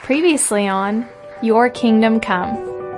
Previously on Your Kingdom Come.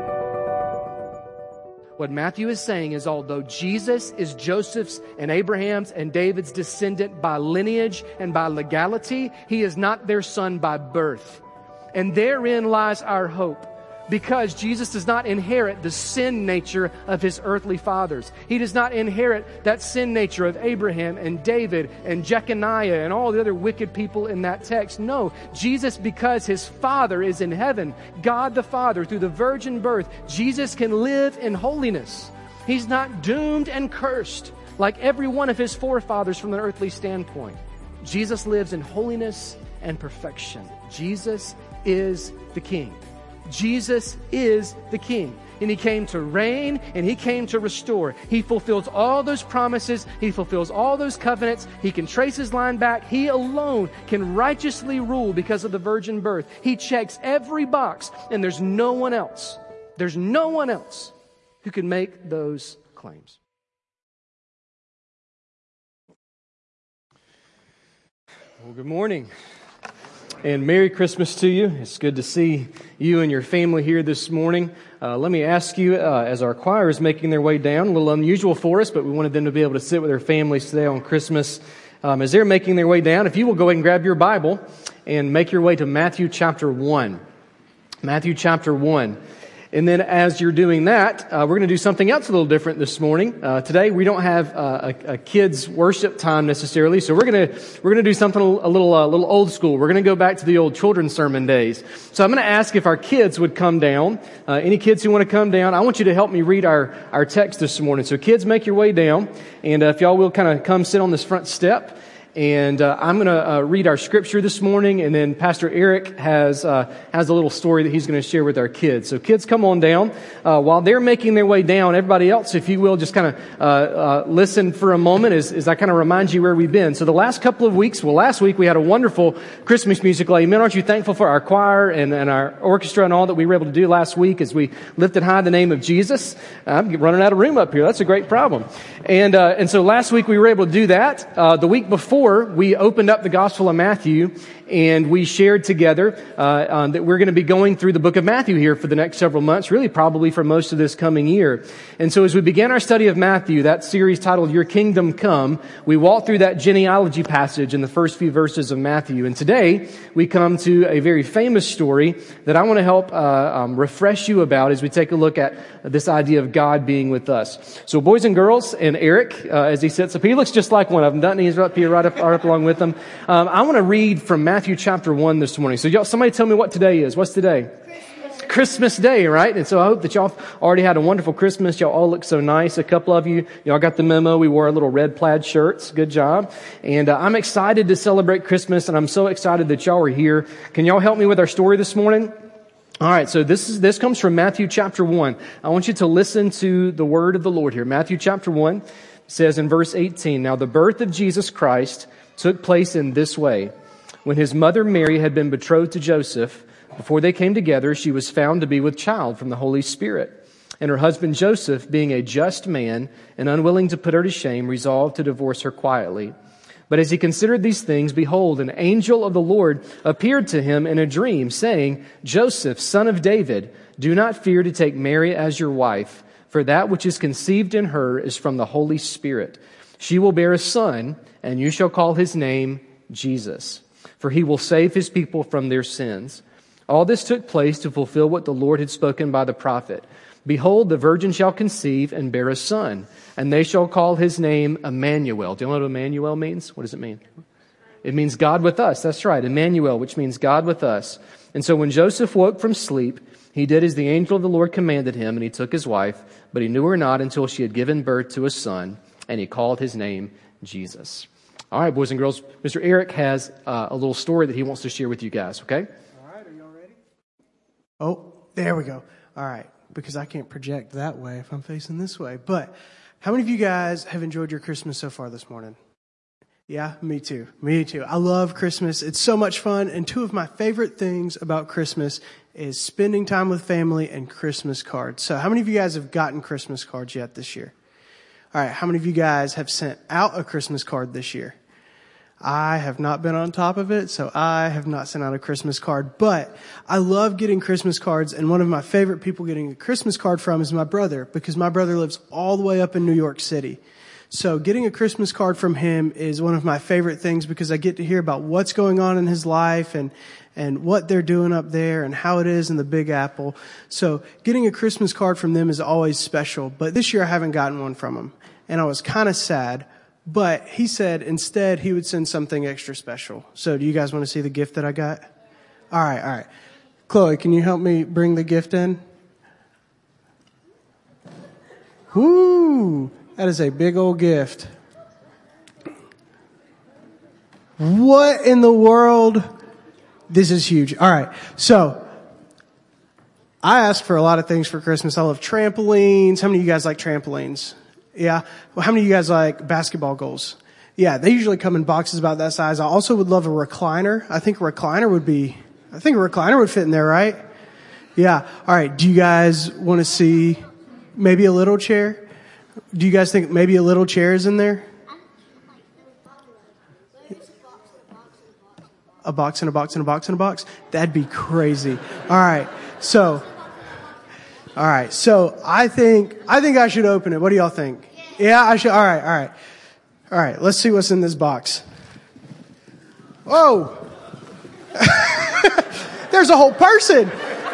What Matthew is saying is, although Jesus is Joseph's and Abraham's and David's descendant by lineage and by legality, he is not their son by birth. And therein lies our hope, because Jesus does not inherit the sin nature of his earthly fathers. He does not inherit that sin nature of Abraham and David and Jeconiah and all the other wicked people in that text. No, Jesus, because his Father is in heaven, God the Father, through the virgin birth, Jesus can live in holiness. He's not doomed and cursed like every one of his forefathers from an earthly standpoint. Jesus lives in holiness and perfection. Jesus is the King. Jesus is the King, and he came to reign and he came to restore. He fulfills all those promises. He fulfills all those covenants. He can trace his line back. He alone can righteously rule because of the virgin birth. He checks every box, and there's no one else. There's no one else who can make those claims. Well, good morning. And Merry Christmas to you. It's good to see you and your family here this morning. Let me ask you, as our choir is making their way down, a little unusual for us, but we wanted them to be able to sit with their families today on Christmas. As they're making their way down, if you will go ahead and grab your Bible and make your way to Matthew chapter 1. Matthew chapter 1. And then as you're doing that, we're going to do something else a little different this morning. Today we don't have a kids worship time necessarily, so we're going to do something a little old school. We're going to go back to the old children's sermon days. So I'm going to ask if our kids would come down. Any kids who want to come down, I want you to help me read our text this morning. So kids, make your way down, and if y'all will kind of come sit on this front step. And I'm going to read our scripture this morning, and then Pastor Eric has a little story that he's going to share with our kids. So kids, come on down. While they're making their way down, everybody else, if you will, just kind of listen for a moment as I kind of remind you where we've been. So the last couple of weeks, last week we had a wonderful Christmas musical. Amen. Aren't you thankful for our choir and our orchestra and all that we were able to do last week as we lifted high the name of Jesus? I'm running out of room up here. That's a great problem. And so last week we were able to do that. The week before, we opened up the Gospel of Matthew, and we shared together that we're going to be going through the book of Matthew here for the next several months, really probably for most of this coming year. And so as we began our study of Matthew, that series titled Your Kingdom Come, we walked through that genealogy passage in the first few verses of Matthew. And today we come to a very famous story that I want to help refresh you about as we take a look at this idea of God being with us. So boys and girls, and Eric, as he sits up, he looks just like one of them, doesn't he? He's up here right up along with them. I want to read from Matthew chapter 1 this morning. So y'all, somebody tell me what today is. What's today? Christmas Day, right? And so I hope that y'all already had a wonderful Christmas. Y'all all look so nice. A couple of y'all got the memo. We wore our little red plaid shirts. Good job. And I'm excited to celebrate Christmas, and I'm so excited that y'all are here. Can y'all help me with our story this morning? All right, so this comes from Matthew chapter 1. I want you to listen to the word of the Lord here. Matthew chapter 1 says in verse 18, "Now the birth of Jesus Christ took place in this way. When his mother Mary had been betrothed to Joseph, before they came together, she was found to be with child from the Holy Spirit. And her husband Joseph, being a just man and unwilling to put her to shame, resolved to divorce her quietly. But as he considered these things, behold, an angel of the Lord appeared to him in a dream, saying, 'Joseph, son of David, do not fear to take Mary as your wife, for that which is conceived in her is from the Holy Spirit. She will bear a son, and you shall call his name Jesus, for he will save his people from their sins.' All this took place to fulfill what the Lord had spoken by the prophet. 'Behold, the virgin shall conceive and bear a son, and they shall call his name Emmanuel.'" Do you know what Emmanuel means? What does it mean? It means God with us. That's right, Emmanuel, which means God with us. "And so when Joseph woke from sleep, he did as the angel of the Lord commanded him, and he took his wife, but he knew her not until she had given birth to a son, and he called his name Jesus." All right, boys and girls, Mr. Eric has a little story that he wants to share with you guys, okay? All right, are y'all ready? Oh, there we go. All right, because I can't project that way if I'm facing this way. But how many of you guys have enjoyed your Christmas so far this morning? Yeah, me too. Me too. I love Christmas. It's so much fun. And two of my favorite things about Christmas is spending time with family and Christmas cards. So how many of you guys have gotten Christmas cards yet this year? All right, how many of you guys have sent out a Christmas card this year? I have not been on top of it, so I have not sent out a Christmas card. But I love getting Christmas cards, and one of my favorite people getting a Christmas card from is my brother, because my brother lives all the way up in New York City. So getting a Christmas card from him is one of my favorite things, because I get to hear about what's going on in his life and what they're doing up there and how it is in the Big Apple. So getting a Christmas card from them is always special. But this year I haven't gotten one from him, and I was kind of sad. But he said instead he would send something extra special. So do you guys want to see the gift that I got? All right. Chloe, can you help me bring the gift in? Woo! That is a big old gift. What in the world? This is huge. All right. So I asked for a lot of things for Christmas. I love trampolines. How many of you guys like trampolines? Yeah. Well, how many of you guys like basketball goals? Yeah, they usually come in boxes about that size. I also would love a recliner. I think a recliner would fit in there, right? Yeah. All right. Do you guys want to see maybe a little chair? Do you guys think maybe a little chair is in there? A box and a box and a box and a box? That'd be crazy. All right. So I think I should open it. What do y'all think? Yeah, I should. All right. Let's see what's in this box. Whoa. There's a whole person.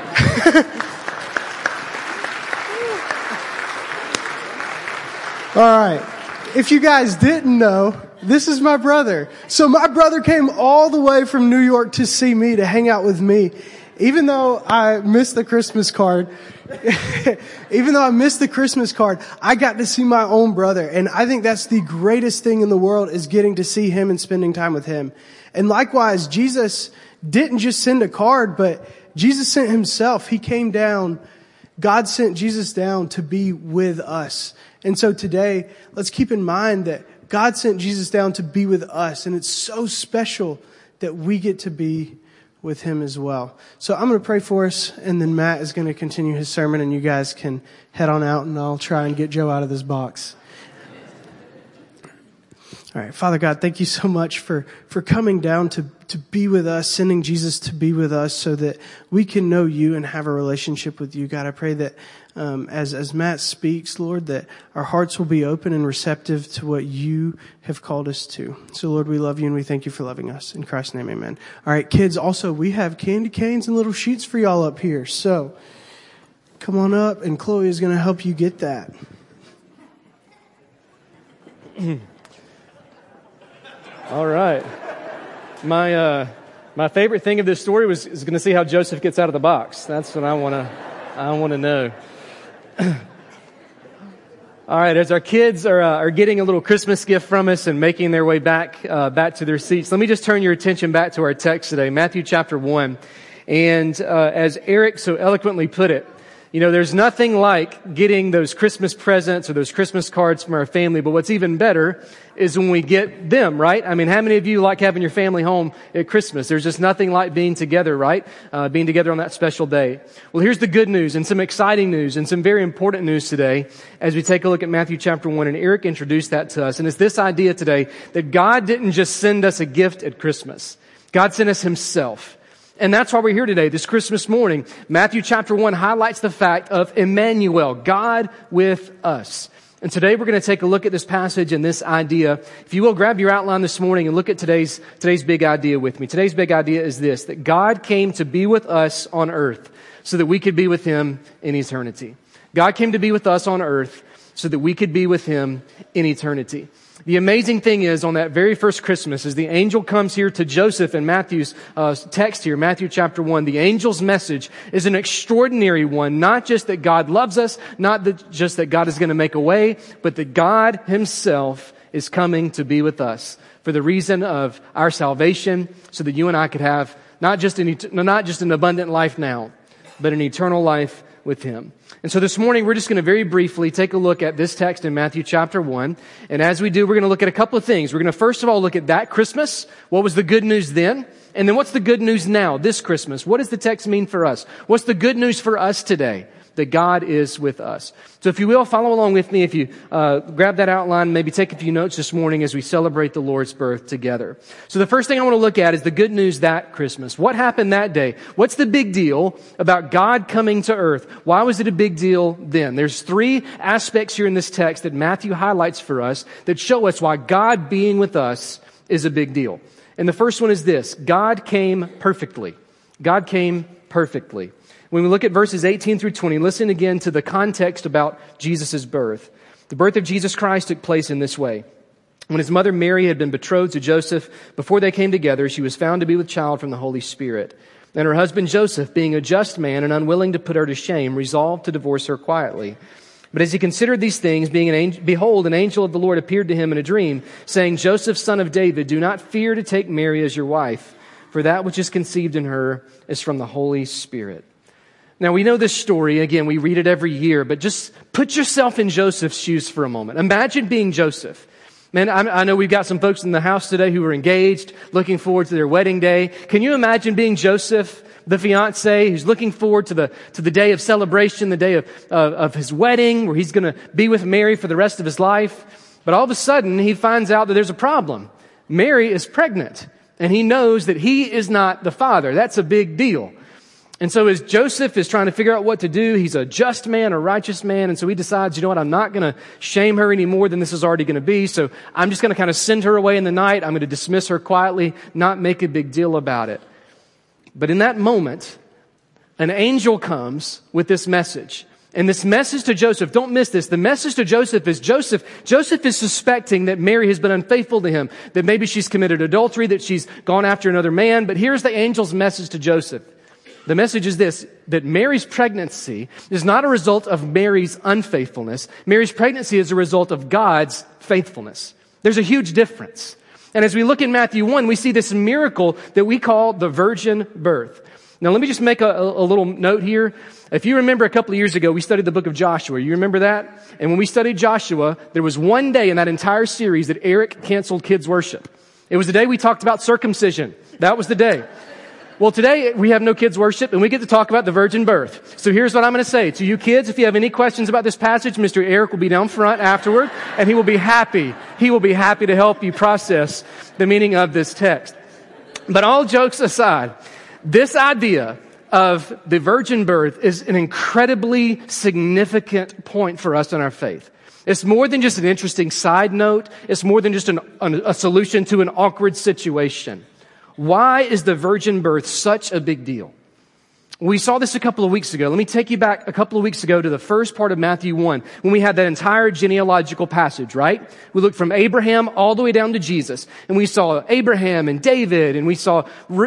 All right. If you guys didn't know, this is my brother. So my brother came all the way from New York to see me, to hang out with me. Even though I missed the Christmas card, I got to see my own brother. And I think that's the greatest thing in the world, is getting to see him and spending time with him. And likewise, Jesus didn't just send a card, but Jesus sent himself. He came down. God sent Jesus down to be with us. And so today, let's keep in mind that God sent Jesus down to be with us. And it's so special that we get to be with him as well. So I'm going to pray for us, and then Matt is going to continue his sermon, and you guys can head on out, and I'll try and get Joe out of this box. All right. Father God, thank you so much for coming down to be with us, sending Jesus to be with us so that we can know you and have a relationship with you. God, I pray that as Matt speaks, Lord, that our hearts will be open and receptive to what you have called us to. So, Lord, we love you and we thank you for loving us. In Christ's name, amen. All right, kids, also, we have candy canes and little sheets for y'all up here. So come on up, and Chloe is going to help you get that. All right. My favorite thing of this story is going to see how Joseph gets out of the box. That's what I want to know. All right, as our kids are getting a little Christmas gift from us and making their way back to their seats, let me just turn your attention back to our text today, Matthew chapter 1. And as Eric so eloquently put it, you know, there's nothing like getting those Christmas presents or those Christmas cards from our family, but what's even better is when we get them, right? I mean, how many of you like having your family home at Christmas? There's just nothing like being together, right? Being together on that special day. Well, here's the good news and some exciting news and some very important news today as we take a look at Matthew chapter 1, and Eric introduced that to us. And it's this idea today that God didn't just send us a gift at Christmas. God sent us himself. And that's why we're here today, this Christmas morning. Matthew chapter 1 highlights the fact of Emmanuel, God with us. And today we're going to take a look at this passage and this idea. If you will, grab your outline this morning and look at today's big idea with me. Today's big idea is this, that God came to be with us on earth so that we could be with him in eternity. God came to be with us on earth so that we could be with him in eternity. The amazing thing is, on that very first Christmas, as the angel comes here to Joseph in Matthew's text here, Matthew chapter 1, the angel's message is an extraordinary one. Not just that God loves us, just that God is going to make a way, but that God himself is coming to be with us for the reason of our salvation, so that you and I could have not just an abundant life now, but an eternal life with him. And so this morning, we're just going to very briefly take a look at this text in Matthew chapter 1. And as we do, we're going to look at a couple of things. We're going to first of all look at that Christmas. What was the good news then? And then what's the good news now, this Christmas? What does the text mean for us? What's the good news for us today? that God is with us. So if you will, follow along with me. If you grab that outline, maybe take a few notes this morning as we celebrate the Lord's birth together. So the first thing I want to look at is the good news that Christmas. What happened that day? What's the big deal about God coming to earth? Why was it a big deal then? There's three aspects here in this text that Matthew highlights for us that show us why God being with us is a big deal. And the first one is this: God came perfectly. God came perfectly. When we look at verses 18 through 20, listen again to the context about Jesus' birth. The birth of Jesus Christ took place in this way. When his mother Mary had been betrothed to Joseph, before they came together, she was found to be with child from the Holy Spirit. And her husband Joseph, being a just man and unwilling to put her to shame, resolved to divorce her quietly. But as he considered these things, behold, an angel of the Lord appeared to him in a dream, saying, Joseph, son of David, do not fear to take Mary as your wife, for that which is conceived in her is from the Holy Spirit. Now, we know this story. Again, we read it every year, but just put yourself in Joseph's shoes for a moment. Imagine being Joseph. Man, I know we've got some folks in the house today who are engaged, looking forward to their wedding day. Can you imagine being Joseph, the fiancé, who's looking forward to the day of celebration, the day of his wedding, where he's going to be with Mary for the rest of his life? But all of a sudden, he finds out that there's a problem. Mary is pregnant, and he knows that he is not the father. That's a big deal. And so as Joseph is trying to figure out what to do, he's a just man, a righteous man, and so he decides, you know what, I'm not going to shame her any more than this is already going to be, so I'm just going to kind of send her away in the night. I'm going to dismiss her quietly, not make a big deal about it. But in that moment, an angel comes with this message. And this message to Joseph, don't miss this, the message to Joseph is Joseph is suspecting that Mary has been unfaithful to him, that maybe she's committed adultery, that she's gone after another man. But here's the angel's message to Joseph. The message is this, that Mary's pregnancy is not a result of Mary's unfaithfulness. Mary's pregnancy is a result of God's faithfulness. There's a huge difference. And as we look in Matthew 1, we see this miracle that we call the virgin birth. Now, let me just make a little note here. If you remember a couple of years ago, we studied the book of Joshua. You remember that? And when we studied Joshua, there was one day in that entire series that Eric canceled kids' worship. It was the day we talked about circumcision. That was the day. Well, today we have no kids worship and we get to talk about the virgin birth. So here's what I'm going to say to you kids. If you have any questions about this passage, Mr. Eric will be down front afterward and he will be happy. He will be happy to help you process the meaning of this text. But all jokes aside, this idea of the virgin birth is an incredibly significant point for us in our faith. It's more than just an interesting side note. It's more than just a solution to an awkward situation. Why is the virgin birth such a big deal? We saw this a couple of weeks ago. Let me take you back a couple of weeks ago to the first part of Matthew 1 when we had that entire genealogical passage, right? We looked from Abraham all the way down to Jesus. And we saw Abraham and David and we saw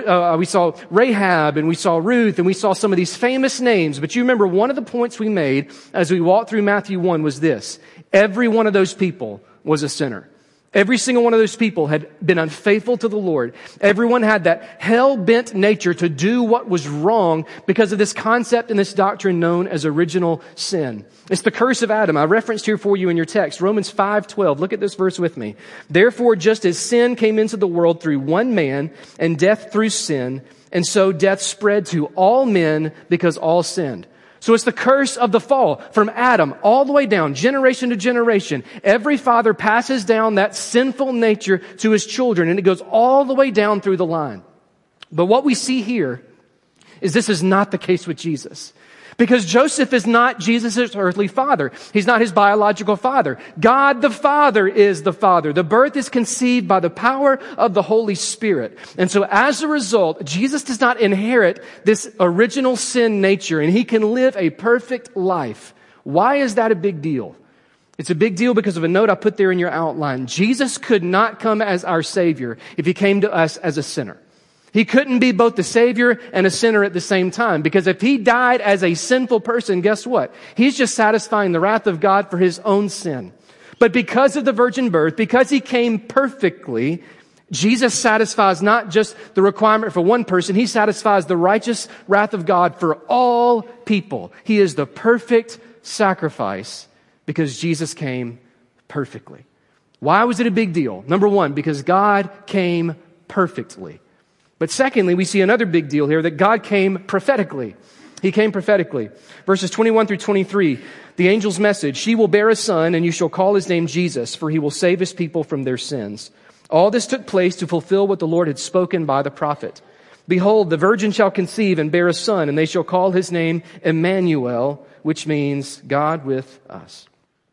Rahab and we saw Ruth and we saw some of these famous names. But you remember one of the points we made as we walked through Matthew 1 was this. Every one of those people was a sinner. Every single one of those people had been unfaithful to the Lord. Everyone had that hell-bent nature to do what was wrong because of this concept and this doctrine known as original sin. It's the curse of Adam. I referenced here for you in your text, Romans 5:12. Look at this verse with me. Therefore, just as sin came into the world through one man and death through sin, and so death spread to all men because all sinned. So it's the curse of the fall from Adam all the way down, generation to generation. Every father passes down that sinful nature to his children, and it goes all the way down through the line. But what we see here is this is not the case with Jesus. Because Joseph is not Jesus' earthly father. He's not his biological father. God the Father is the Father. The birth is conceived by the power of the Holy Spirit. And so as a result, Jesus does not inherit this original sin nature, and he can live a perfect life. Why is that a big deal? It's a big deal because of a note I put there in your outline. Jesus could not come as our Savior if he came to us as a sinner. He couldn't be both the Savior and a sinner at the same time, because if he died as a sinful person, guess what? He's just satisfying the wrath of God for his own sin. But because of the virgin birth, because he came perfectly, Jesus satisfies not just the requirement for one person, he satisfies the righteous wrath of God for all people. He is the perfect sacrifice because Jesus came perfectly. Why was it a big deal? Number one, because God came perfectly. But secondly, we see another big deal here, that God came prophetically. He came prophetically. Verses 21 through 23, the angel's message, she will bear a son, and you shall call his name Jesus, for he will save his people from their sins. All this took place to fulfill what the Lord had spoken by the prophet. Behold, the virgin shall conceive and bear a son, and they shall call his name Emmanuel, which means God with us.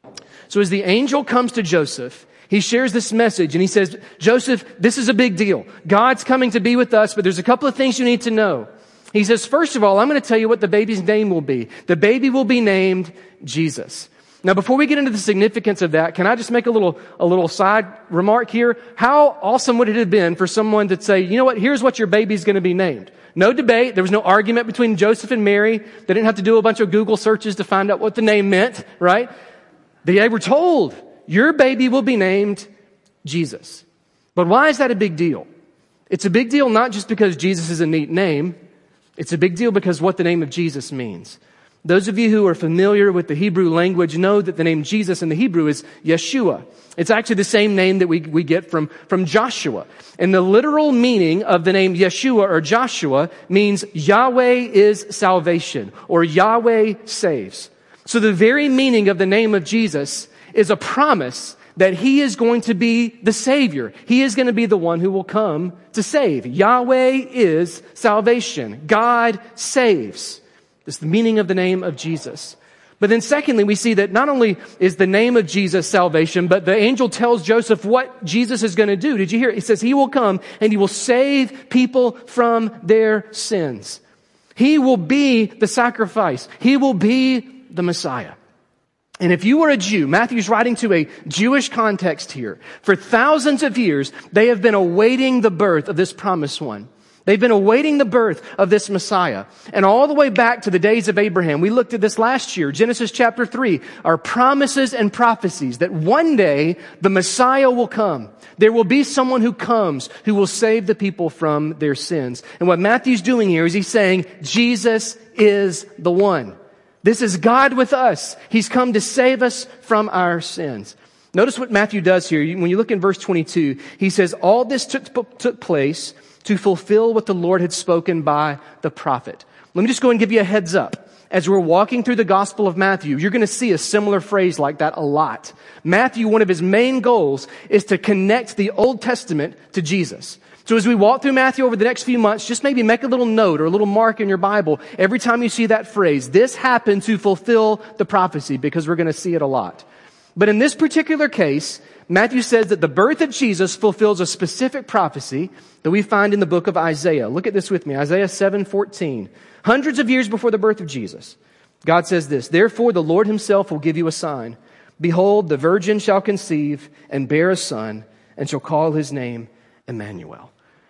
So as the angel comes to Joseph, he shares this message and he says, Joseph, this is a big deal. God's coming to be with us, but there's a couple of things you need to know. He says, first of all, I'm going to tell you what the baby's name will be. The baby will be named Jesus. Now, before we get into the significance of that, can I just make a little side remark here? How awesome would it have been for someone to say, you know what, here's what your baby's going to be named. No debate. There was no argument between Joseph and Mary. They didn't have to do a bunch of Google searches to find out what the name meant, right? They were told, your baby will be named Jesus. But why is that a big deal? It's a big deal not just because Jesus is a neat name. It's a big deal because what the name of Jesus means. Those of you who are familiar with the Hebrew language know that the name Jesus in the Hebrew is Yeshua. It's actually the same name that we get from Joshua. And the literal meaning of the name Yeshua or Joshua means Yahweh is salvation or Yahweh saves. So the very meaning of the name of Jesus is a promise that he is going to be the Savior. He is going to be the one who will come to save. Yahweh is salvation. God saves. That's the meaning of the name of Jesus. But then secondly, we see that not only is the name of Jesus salvation, but the angel tells Joseph what Jesus is going to do. Did you hear it? He says he will come and he will save people from their sins. He will be the sacrifice. He will be the Messiah. And if you were a Jew, Matthew's writing to a Jewish context here. For thousands of years, they have been awaiting the birth of this promised one. They've been awaiting the birth of this Messiah. And all the way back to the days of Abraham, we looked at this last year, Genesis chapter 3, are promises and prophecies that one day the Messiah will come. There will be someone who comes who will save the people from their sins. And what Matthew's doing here is he's saying, Jesus is the one. This is God with us. He's come to save us from our sins. Notice what Matthew does here. When you look in verse 22, he says, all this took place to fulfill what the Lord had spoken by the prophet. Let me just go and give you a heads up. As we're walking through the Gospel of Matthew, you're going to see a similar phrase like that a lot. Matthew, one of his main goals is to connect the Old Testament to Jesus. So as we walk through Matthew over the next few months, just maybe make a little note or a little mark in your Bible every time you see that phrase. This happened to fulfill the prophecy, because we're going to see it a lot. But in this particular case, Matthew says that the birth of Jesus fulfills a specific prophecy that we find in the book of Isaiah. Look at this with me, Isaiah 7:14. Hundreds of years before the birth of Jesus, God says this, therefore the Lord himself will give you a sign. Behold, the virgin shall conceive and bear a son and shall call his name Emmanuel.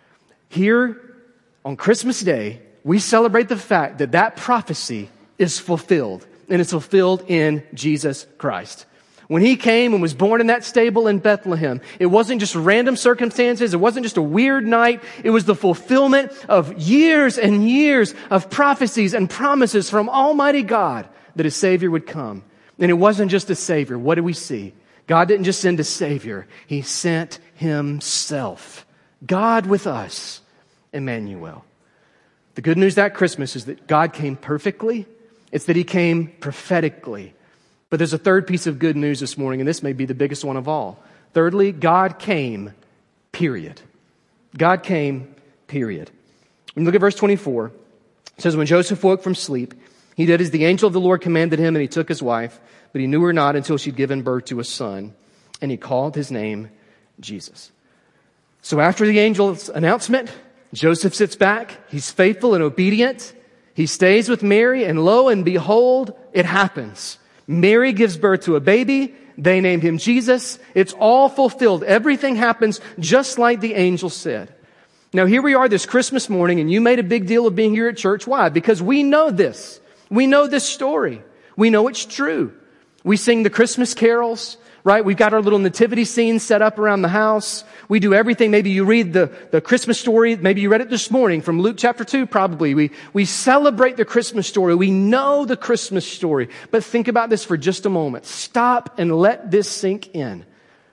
Here on Christmas Day, we celebrate the fact that that prophecy is fulfilled, and it's fulfilled in Jesus Christ. When he came and was born in that stable in Bethlehem, it wasn't just random circumstances. It wasn't just a weird night. It was the fulfillment of years and years of prophecies and promises from Almighty God that a Savior would come. And it wasn't just a Savior. What do we see? God didn't just send a Savior. He sent himself. God with us, Emmanuel. The good news that Christmas is that God came perfectly. It's that he came prophetically. But there's a third piece of good news this morning, and this may be the biggest one of all. Thirdly, God came, period. God came, period. When you look at verse 24, it says, when Joseph woke from sleep, he did as the angel of the Lord commanded him, and he took his wife, but he knew her not until she'd given birth to a son, and he called his name Jesus. So after the angel's announcement, Joseph sits back. He's faithful and obedient. He stays with Mary, and lo and behold, it happens. Mary gives birth to a baby. They named him Jesus. It's all fulfilled. Everything happens just like the angel said. Now here we are this Christmas morning, and you made a big deal of being here at church. Why? Because we know this. We know this story. We know it's true. We sing the Christmas carols, right? We've got our little nativity scene set up around the house. We do everything. Maybe you read the Christmas story. Maybe you read it this morning from Luke chapter 2, probably. We celebrate the Christmas story. We know the Christmas story. But think about this for just a moment. Stop and let this sink in.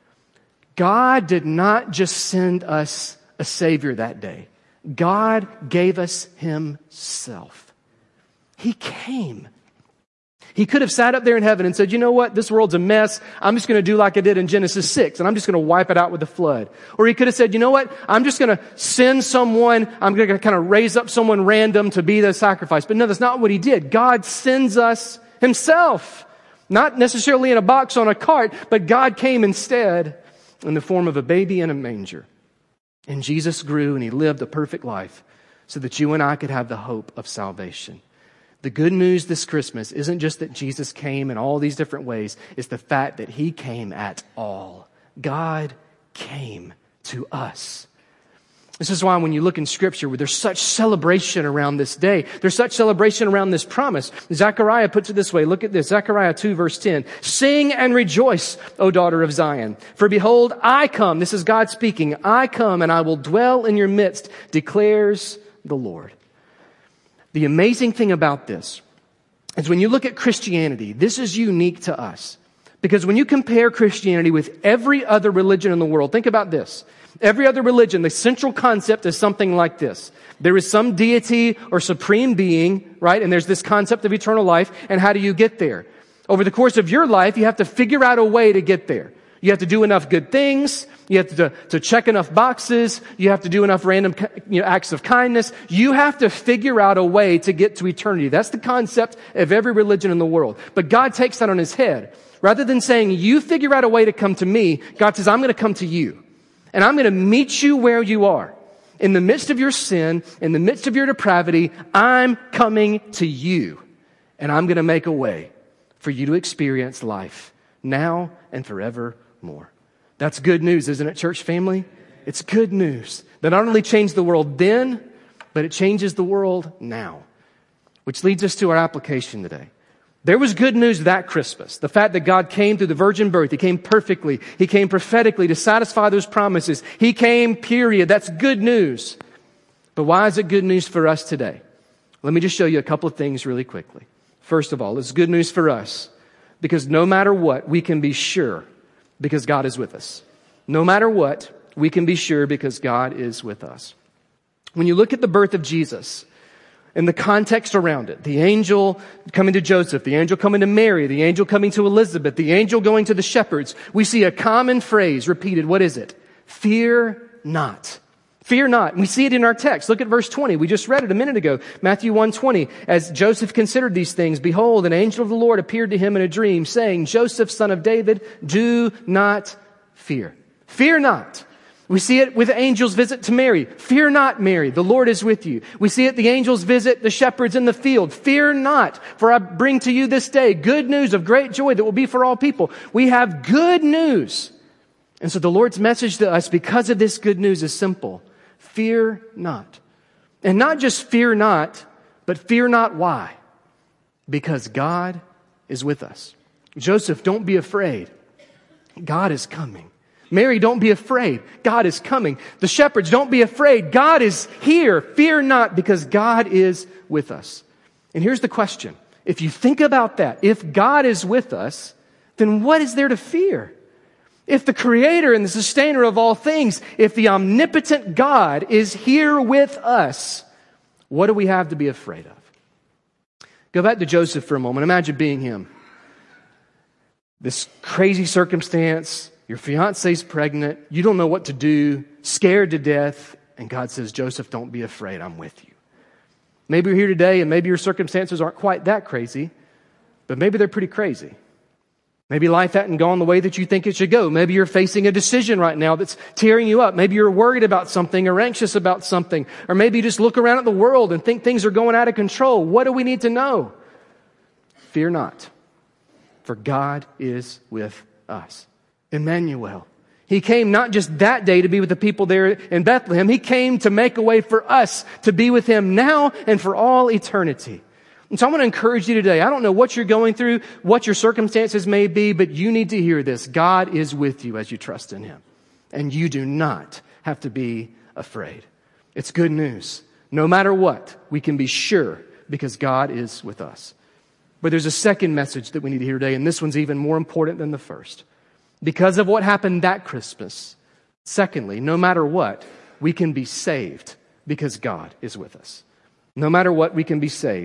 God did not just send us a Savior that day. God gave us himself. He came. He could have sat up there in heaven and said, you know what? This world's a mess. I'm just going to do like I did in Genesis 6, and I'm just going to wipe it out with the flood. Or he could have said, you know what? I'm just going to send someone. I'm going to kind of raise up someone random to be the sacrifice. But no, that's not what he did. God sends us himself. Not necessarily in a box on a cart, but God came instead in the form of a baby in a manger. And Jesus grew and he lived a perfect life so that you and I could have the hope of salvation. The good news this Christmas isn't just that Jesus came in all these different ways. It's the fact that he came at all. God came to us. This is why when you look in Scripture, there's such celebration around this day. There's such celebration around this promise. Zechariah puts it this way. Look at this. Zechariah 2 verse 10. Sing and rejoice, O daughter of Zion. For behold, I come. This is God speaking. I come and I will dwell in your midst, declares the Lord. The amazing thing about this is when you look at Christianity, this is unique to us. Because when you compare Christianity with every other religion in the world, think about this. Every other religion, the central concept is something like this. There is some deity or supreme being, right? And there's this concept of eternal life. And how do you get there? Over the course of your life, you have to figure out a way to get there. You have to do enough good things. You have to check enough boxes. You have to do enough random acts of kindness. You have to figure out a way to get to eternity. That's the concept of every religion in the world. But God takes that on his head. Rather than saying, you figure out a way to come to me, God says, I'm going to come to you. And I'm going to meet you where you are. In the midst of your sin, in the midst of your depravity, I'm coming to you. And I'm going to make a way for you to experience life now and forevermore. That's good news, isn't it, church family? It's good news that not only changed the world then, but it changes the world now. Which leads us to our application today. There was good news that Christmas. The fact that God came through the virgin birth. He came perfectly. He came prophetically to satisfy those promises. He came, period. That's good news. But why is it good news for us today? Let me just show you a couple of things really quickly. First of all, it's good news for us because no matter what, we can be sure because God is with us. No matter what, we can be sure because God is with us. When you look at the birth of Jesus and the context around it, the angel coming to Joseph, the angel coming to Mary, the angel coming to Elizabeth, the angel going to the shepherds, we see a common phrase repeated. What is it? Fear not. Fear not. We see it in our text. Look at verse 20. We just read it a minute ago. Matthew 1:20. As Joseph considered these things, behold, an angel of the Lord appeared to him in a dream, saying, Joseph, son of David, do not fear. Fear not. We see it with the angel's visit to Mary. Fear not, Mary, the Lord is with you. We see it the angels visit the shepherds in the field. Fear not, for I bring to you this day good news of great joy that will be for all people. We have good news. And so the Lord's message to us because of this good news is simple. Fear not. And not just fear not, but fear not why? Because God is with us. Joseph, don't be afraid. God is coming. Mary, don't be afraid. God is coming. The shepherds, don't be afraid. God is here. Fear not, because God is with us. And here's the question. If you think about that, if God is with us, then what is there to fear? If the creator and the sustainer of all things, if the omnipotent God is here with us, what do we have to be afraid of? Go back to Joseph for a moment. Imagine being him. This crazy circumstance, your fiance's pregnant, you don't know what to do, scared to death, and God says, Joseph, don't be afraid, I'm with you. Maybe you're here today and maybe your circumstances aren't quite that crazy, but maybe they're pretty crazy. Maybe life hasn't gone the way that you think it should go. Maybe you're facing a decision right now that's tearing you up. Maybe you're worried about something or anxious about something. Or maybe you just look around at the world and think things are going out of control. What do we need to know? Fear not, for God is with us. Emmanuel. He came not just that day to be with the people there in Bethlehem. He came to make a way for us to be with Him now and for all eternity. And so I want to encourage you today. I don't know what you're going through, what your circumstances may be, but you need to hear this. God is with you as you trust in Him. And you do not have to be afraid. It's good news. No matter what, we can be sure because God is with us. But there's a second message that we need to hear today, and this one's even more important than the first. Because of what happened that Christmas, secondly, no matter what, we can be saved because God is with us. No matter what, we can be saved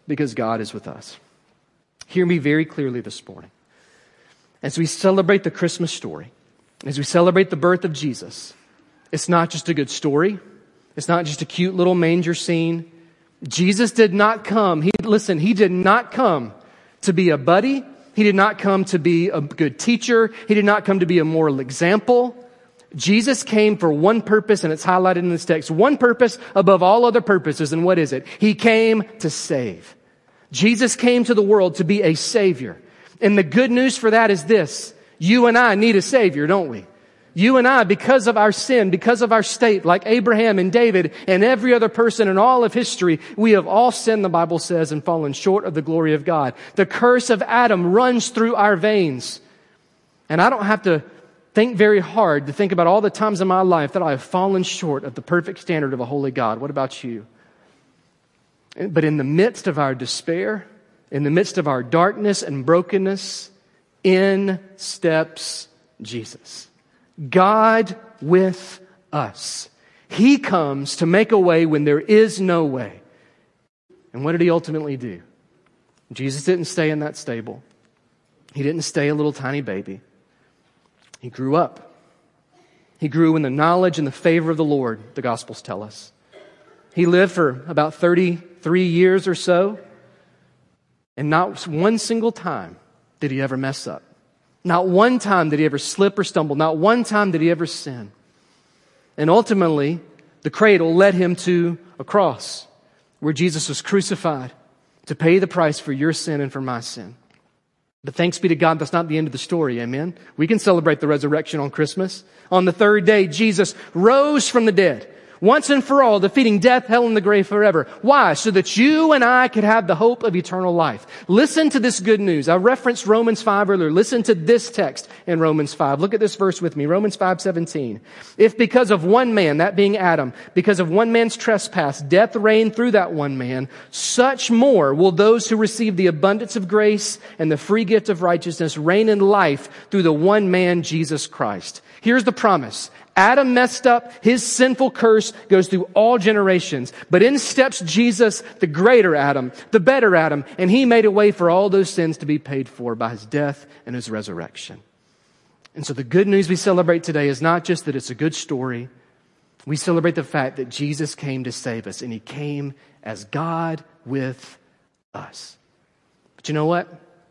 because God is with us. Hear me very clearly this morning. As we celebrate the Christmas story, as we celebrate the birth of Jesus, it's not just a good story. It's not just a cute little manger scene. Jesus did not come. He did not come to be a buddy. He did not come to be a good teacher. He did not come to be a moral example. Jesus came for one purpose, and it's highlighted in this text. One purpose above all other purposes. And what is it? He came to save. Jesus came to the world to be a Savior. And the good news for that is this. You and I need a Savior, don't we? You and I, because of our sin, because of our state, like Abraham and David and every other person in all of history, we have all sinned, the Bible says, and fallen short of the glory of God. The curse of Adam runs through our veins. And I don't have to think very hard to think about all the times in my life that I have fallen short of the perfect standard of a holy God. What about you? But in the midst of our despair, in the midst of our darkness and brokenness, in steps Jesus. God with us. He comes to make a way when there is no way. And what did He ultimately do? Jesus didn't stay in that stable. He didn't stay a little tiny baby. He grew up. He grew in the knowledge and the favor of the Lord, the Gospels tell us. He lived for about 33 years or so, and not one single time did He ever mess up. Not one time did He ever slip or stumble. Not one time did He ever sin. And ultimately, the cradle led Him to a cross where Jesus was crucified to pay the price for your sin and for my sin. But thanks be to God, that's not the end of the story, amen? We can celebrate the resurrection on Christmas. On the third day, Jesus rose from the dead, once and for all, defeating death, hell, and the grave forever. Why? So that you and I could have the hope of eternal life. Listen to this good news. I referenced Romans 5 earlier. Listen to this text in Romans 5. Look at this verse with me. Romans 5:17. If because of one man, that being Adam, because of one man's trespass, death reigned through that one man, such more will those who receive the abundance of grace and the free gift of righteousness reign in life through the one man, Jesus Christ. Here's the promise. Adam messed up. His sinful curse goes through all generations. But in steps Jesus, the greater Adam, the better Adam, and He made a way for all those sins to be paid for by His death and His resurrection. And so the good news we celebrate today is not just that it's a good story. We celebrate the fact that Jesus came to save us, and He came as God with us. But you know what?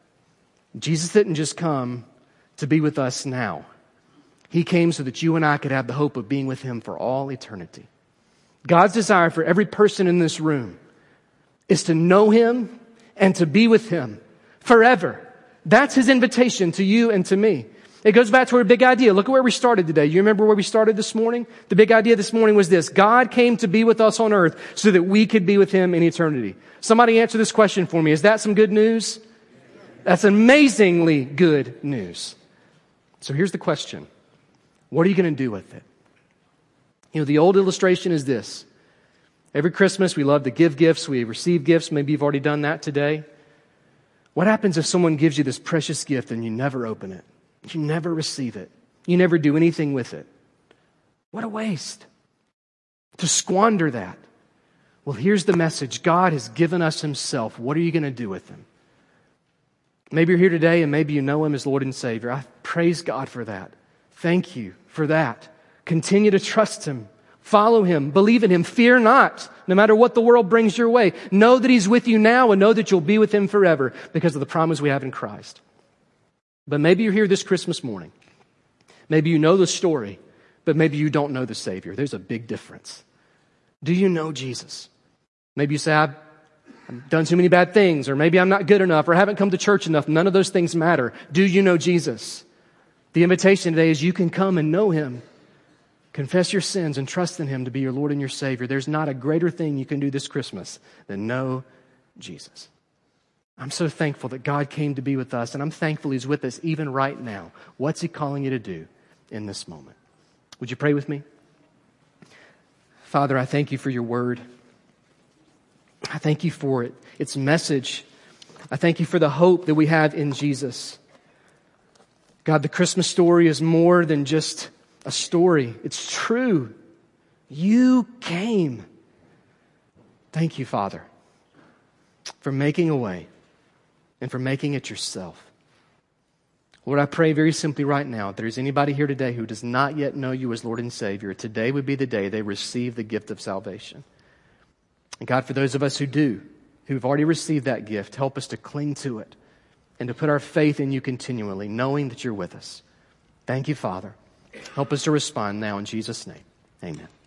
Jesus didn't just come to be with us now. He came so that you and I could have the hope of being with Him for all eternity. God's desire for every person in this room is to know Him and to be with Him forever. That's His invitation to you and to me. It goes back to our big idea. Look at where we started today. You remember where we started this morning? The big idea this morning was this. God came to be with us on earth so that we could be with Him in eternity. Somebody answer this question for me. Is that some good news? That's amazingly good news. So here's the question. What are you going to do with it? You know, the old illustration is this. Every Christmas, we love to give gifts. We receive gifts. Maybe you've already done that today. What happens if someone gives you this precious gift and you never open it? You never receive it. You never do anything with it. What a waste. To squander that. Well, here's the message. God has given us Himself. What are you going to do with Him? Maybe you're here today and maybe you know Him as Lord and Savior. I praise God for that. Thank you for that. Continue to trust Him. Follow Him. Believe in Him. Fear not, no matter what the world brings your way. Know that He's with you now and know that you'll be with Him forever because of the promise we have in Christ. But maybe you're here this Christmas morning. Maybe you know the story, but maybe you don't know the Savior. There's a big difference. Do you know Jesus? Maybe you say, I've done too many bad things, or maybe I'm not good enough, or I haven't come to church enough. None of those things matter. Do you know Jesus? The invitation today is you can come and know Him. Confess your sins and trust in Him to be your Lord and your Savior. There's not a greater thing you can do this Christmas than know Jesus. I'm so thankful that God came to be with us, and I'm thankful He's with us even right now. What's He calling you to do in this moment? Would you pray with me? Father, I thank You for Your word. I thank You for its message. I thank You for the hope that we have in Jesus. God, the Christmas story is more than just a story. It's true. You came. Thank You, Father. for making a way, and for making it yourself. Lord, I pray very simply right now, if there's anybody here today who does not yet know you as Lord and Savior, today would be the day they receive the gift of salvation. And God, for those of us who do, who've already received that gift, help us to cling to it and to put our faith in you continually, knowing that you're with us. Thank you, Father. Help us to respond now in Jesus' name. Amen.